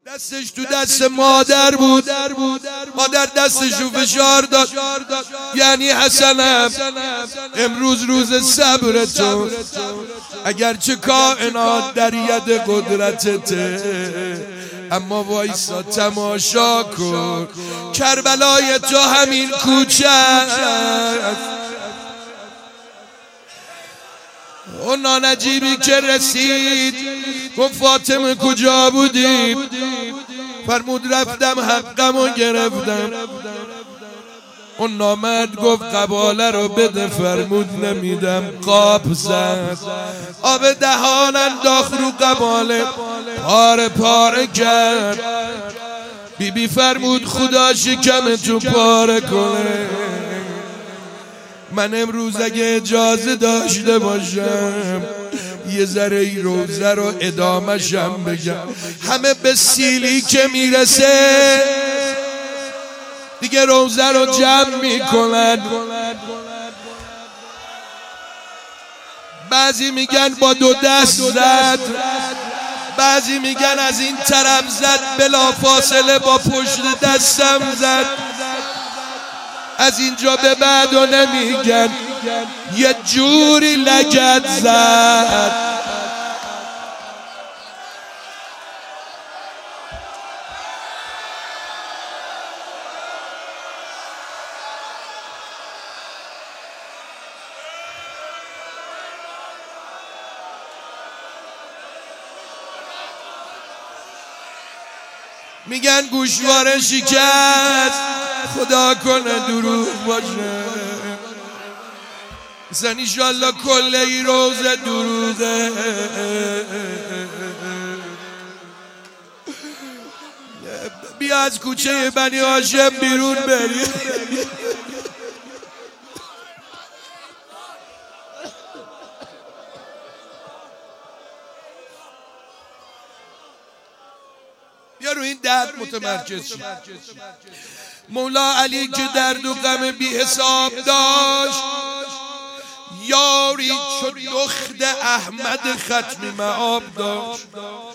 دستش تو دست مادر بود، مادر دستشو فشار داد. یعنی حسنم امروز روز صبر تو، اگرچه کائنات در ید قدرتته، اما وایسا تماشا کن کربلای تو همین کوچه است. اون نانجیبی که رسید گفت فاطمه کجا بودی؟ فرمود رفتم حقمو گرفتم. اون نامرد گفت قباله رو بده، فرمود نمیدم. قاب زد، آب دهان انداخت رو قباله، پاره پاره کرد. بیبی فرمود خدا شکم تو پاره کنه. من امروز اگه اجازه داشته باشم یه ذره ای روزه رو ادامه شم بگم. همه به سیلی که میرسه دیگه روزه رو جمع میکنن. بعضی میگن با دو دست زد، بعضی میگن از این طرف زد، بلا فاصله با پشت دستم زد. از اینجا به بعد و نمیگن، یه جوری لگد زد. میگن گوشواره شکست، خدا کنه دروغ باشه. مثلا ایشالله کل این روزه دروغه. بیا از کوچه بنی هاشم بیرون بری. بیا رو این درد متمرکز شی. مولا علی که درد و غم بی حساب داشت، یاری چو دخت احمد ختم معاب داشت.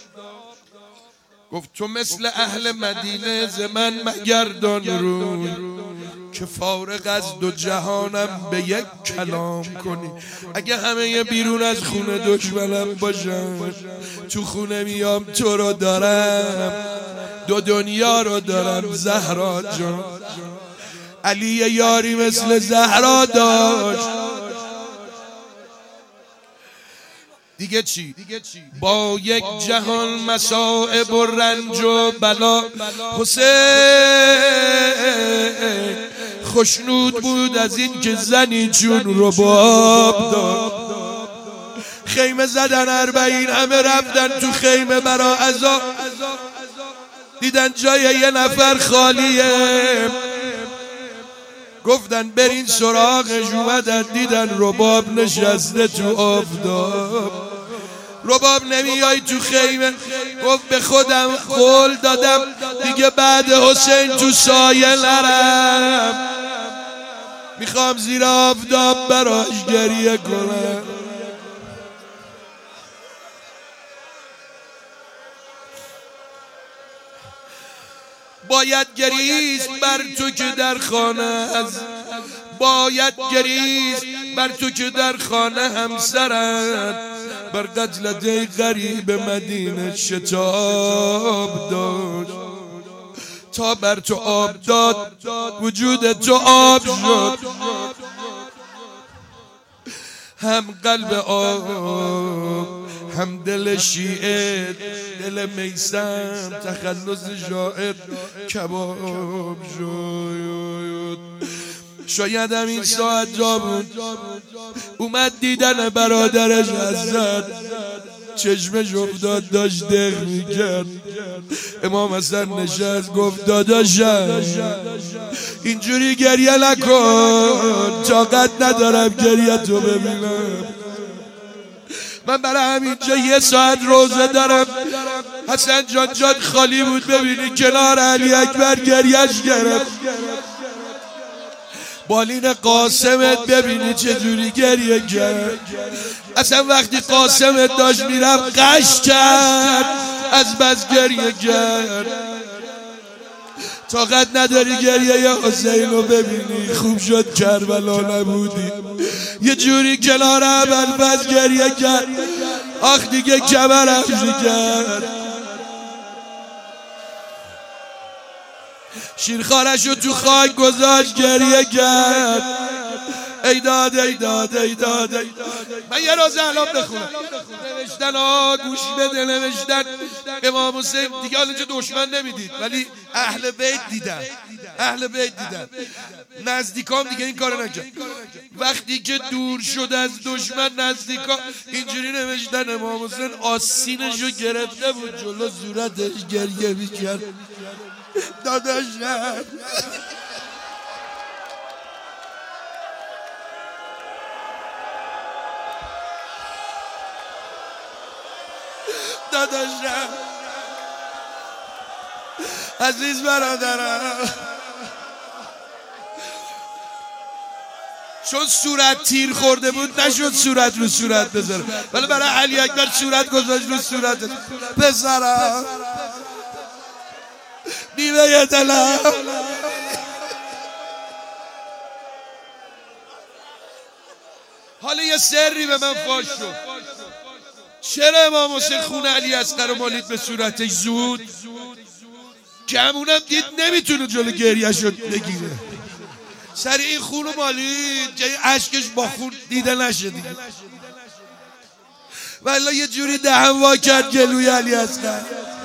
گفت تو مثل اهل مدینه ز من مگردان روی، که فارغ از دو جهانم به یک کلام کنی. اگه همه بیرون از خونه دشمنم باشن، تو خونه میام تو رو دارم، دو دنیا رو دارم. زهرا جان، علی یاری مثل زهرا داشت. دیگه چی؟ با یک جهان مصائب و رنج و بلا، حسین خوشنود بود از این که زنی چون رباب داد. خیمه زدن 40 همه رفتن تو خیمه برا عزا، دیدن جای یه نفر خالیه، گفتن برین سراغش. اومدن دیدن رباب نشسته تو آفتاب. رباب نمیای تو خیمه؟ گفت به خودم قول دادم دیگه بعد حسین تو سایه نرم، میخوام زیر آفتاب براش گریه کنم. باید گریست بر تو که در خانه است، باید گریست بر تو که در خانه همسرت بر قتلت غریب مدینه شتاب داشت. تا بر تو آب داد وجود تو آب شد، هم قلب آب هم دل شیعه، دل میسم تخلص شاعر کباب شد. شاید هم این ساعت جا بود اومد دیدن برادرش حضرت، چشمش افتاد داشت دق میکرد. امام حسن نشست گفت داداشم اینجوری گریه نکن، طاقت ندارم گریه تو ببینم. من برای همینجا 1 ساعت روزه دارم. حسن جان جات خالی بود، ببینی کنار علی اکبر گریهش گرفت. بالین قاسمت ببینی چجوری گریه کرد. اصلا وقتی قاسمت داشت میرفت قش کرد، از بس گریه کرد. طاقت نداری گریه یا حسینو ببینی؟ خوب شد کربلا نبودی. یه جوری کنار ابوالفضل گریه کرد، آخ دیگه کمرم شکست. شیرخوارشو تو خاک گذاشت گریه کرد. ای داد ای داد ای داد ای داد. من یه روز الان بخونم نوشتن، گوش بده، نوشتن امام حسین دیگه حالا اینجا دشمن نمیدید ولی اهل بیت دیدن، اهل بیت دیدن، نزدیکام دیگه این کارو نکرد. وقتی که دور شد از دشمن نزدیکا اینجوری نوشتن امام حسین آستینشو گرفته بود جلو صورتش گریه میکرد. داداشم داداشم عزیز برادرم، چون صورت تیر خورده بود نشد صورت رو صورت بذاره، ولی برای علی اکبر صورت گذاشت رو صورت. پسرم نیمه دلم، حالا یه سری به من فاش شد. چرا امام حسین خون علی اصغر رو مالید به صورتش زود؟ گمونم دید نمیتونه جلو گریه‌شو بگیره، سری این خون رو مالید جای اشکش با خون دیده نشه دیگه. والله یه جوری دهن وا کرد گلوی علی اصغر.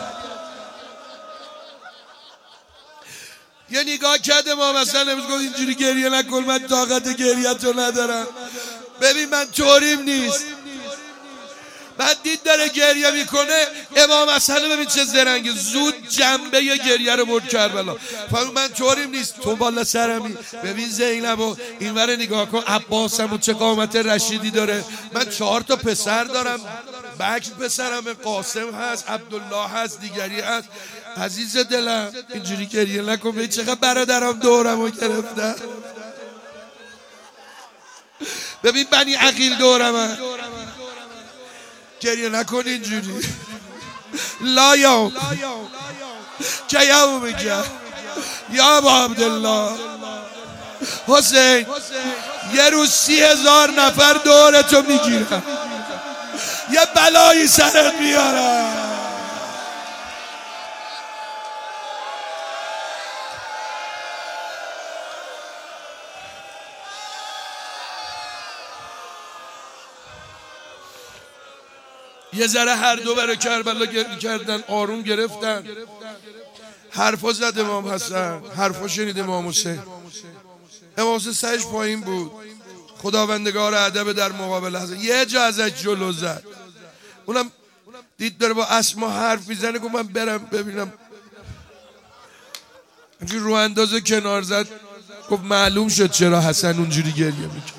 یه نگاه کرد امام حسن امروز گفت اینجوری گریه نکن، من طاقت گریه‌تو ندارم. ببین من طوریم نیست. بعد دید داره گریه میکنه، امام حسن ببین چه زرنگه، زود جنبه ی گریه رو برد کربلا. فرمود من طوریم نیست، تو بالا سرمی. ببین زینبو اینور نگاه کن، عباسم و چه قامت رشیدی داره. من 4 تا پسر دارم، بکر پسرم قاسم هست، عبدالله هست، دیگری هست. عزیز دلم اینجوری گریه نکن، ببین چقدر برادرم دورمو گرفتن. ببین بنی عقیل دورمه، گریه نکن اینجوری. لا یوم که یوم که یا ابا عبدالله حسین یه روز 30,000 نفر دورتو میگیرن، یه بلایی سرت میارن. یه ذره هر دو برای کربلا گریه کردن، آروم گرفتن. حرفا زد امام حسن، حرفا شنید امام حسین. امام حسین سرش پایین بود، خداوندگار ادب در مقابل حسن یه جا ازش جلو زد. اونم دید داره با اسما حرف میزنه، گفت من برم ببینم. همچون رو اندازه کنار زد، گفت معلوم شد چرا حسن اونجوری گریه میکنه.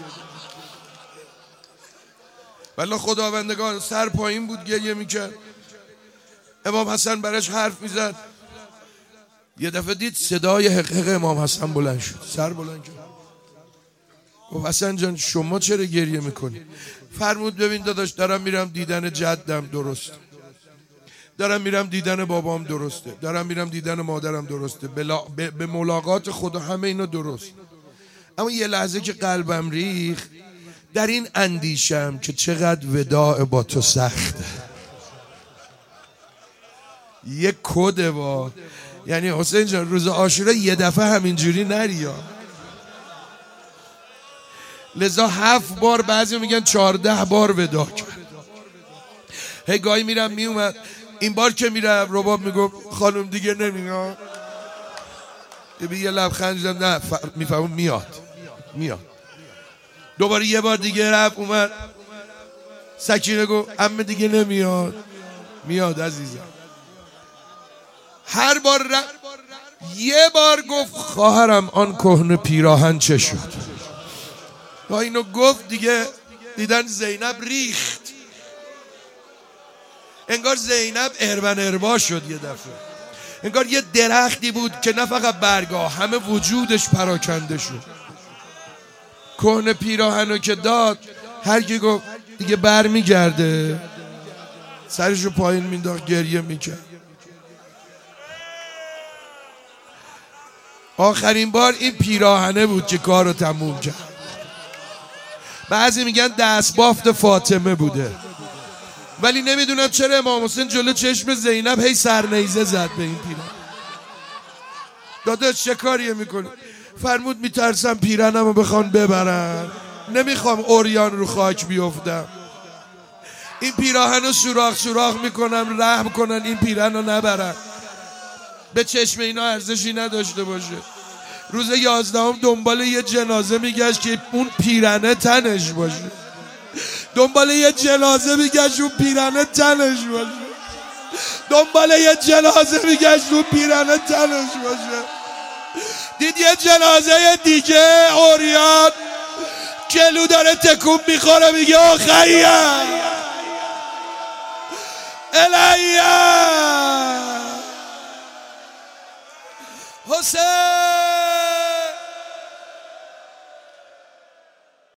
والله خداوندگار سر پایین بود گریه میکرد. امام حسن براش حرف میزد. یه دفعه دید صدای حقیق امام حسن بلند شد، سر بلند کرد، گفت حسن جان شما چرا گریه میکنی؟ فرمود ببین داداش دارم میرم دیدن جدم درست، دارم میرم دیدن بابام درسته، دارم میرم دیدن مادرم درسته، به ملاقات خدا همه اینا درست. اما یه لحظه که قلبم ریخت در این اندیشم که چقدر وداع با تو سخته. یه کده با، یعنی حسین جان روز عاشورا یه دفعه همینجوری نریا. لذا 7 بار، بعضی میگن 14 بار ودا کرد. هگاهی میرم میومد، این بار که میرم رباب میگفت خانم دیگه نمیاد. یه لبخند زدم، نه میفهمون میاد. دوباره یه بار دیگه رفت اومد، سکینه گفت عمه دیگه نمیاد. میاد عزیزم. هر بار یه بار گفت خواهرم آن کهنه پیراهن چه شد. تا اینو گفت دیگه دیدن زینب ریخت، انگار زینب اربن اربا شد. یه دفعه انگار یه درختی بود که نه فقط برگاه، همه وجودش پراکنده شد. کهنه پیراهنو که داد، هر کی گفت دیگه برمیگرده، سرشو پایین مینداخت گریه میکرد. آخرین بار این پیراهنه بود که کارو تموم کرد. بعضی میگن دست بافت فاطمه بوده، ولی نمیدونم چرا امام حسین جلو چشم زینب هی سرنیزه زد به این پیراهن. داداش چه کاریه میکنی؟ فرمود میترسم پیرنمو بخوان ببرن، نمیخوام اوریان رو خاک بیفتم. این پیراهنو سوراخ سوراخ میکنم رحم کنن این پیرهنو نبرن، به چشم اینا ارزشی نداشته باشه. روز 11 دنبال یه جنازه میگشت که اون پیرهنه تنش باشه. دنبال یه جنازه میگشت اون پیرهنه تنش باشه. دنبال یه جنازه میگشت اون پیرهنه تنش باشه. دید یه جنازه دیگه اوریان کلو داره تکون میخوره، میگه آخیه الیه حسین.